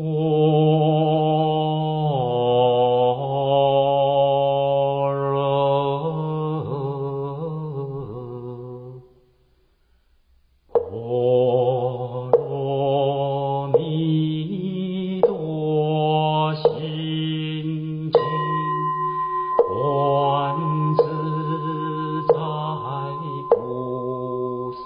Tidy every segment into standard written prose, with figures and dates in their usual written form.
波罗蜜多心经，观自在菩萨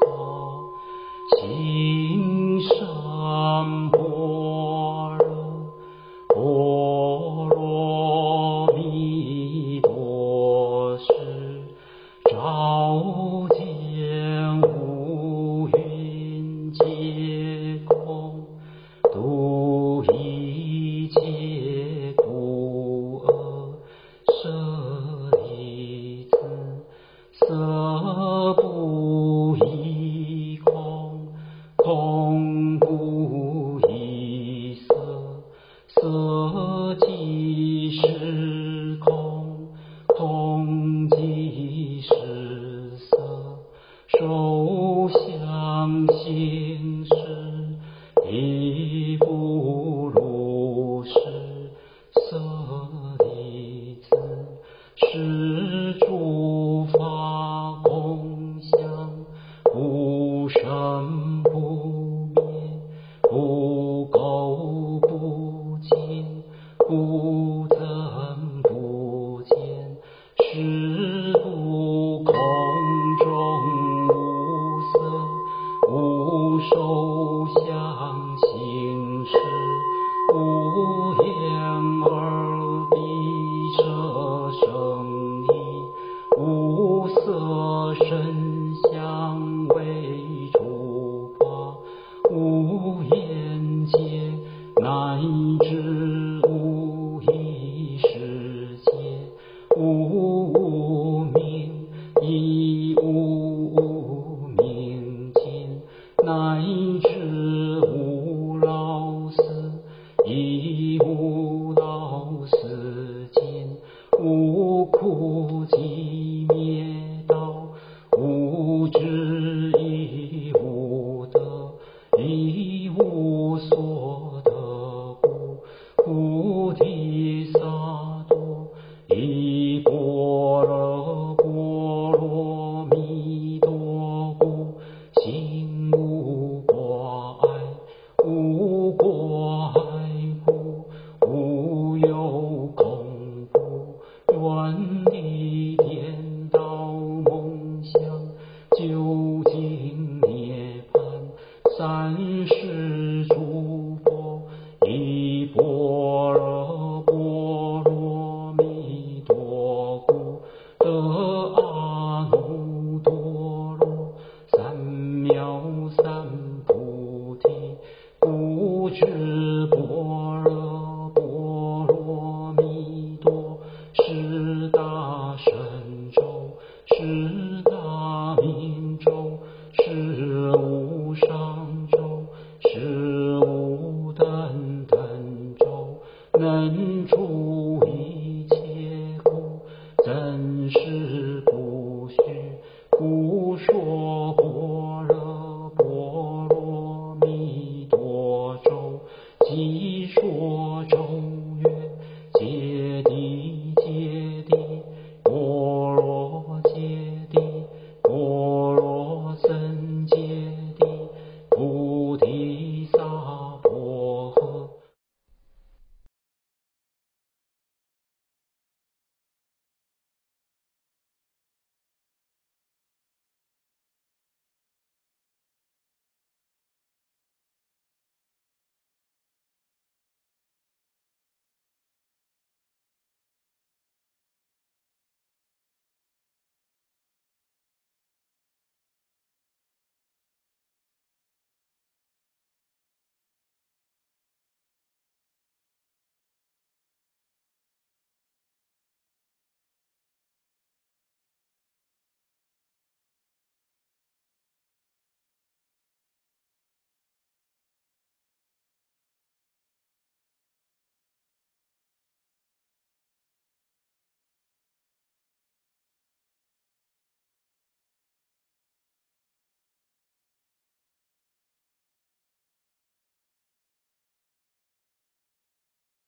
行深般若波罗蜜多时，照见五蕴皆空，度一切苦厄。舍利子，色不异空，空不异色，色即是空，空即是色，受想行识亦不如是。舍利子，是诸法空相，不生不灭，不垢不净，不增不减，是故空中无色，无受想行识，无眼耳鼻舌身意，无色声香味触法，无眼界，乃至无意识界，无无明，亦无无明尽，乃至无老死，亦无老死尽，无苦集灭道，无智亦无得，亦无所得故，菩提萨埵依般若波罗蜜多故，心无挂碍，无挂碍故，无有恐怖，远离颠倒梦想，究竟涅槃，三世诸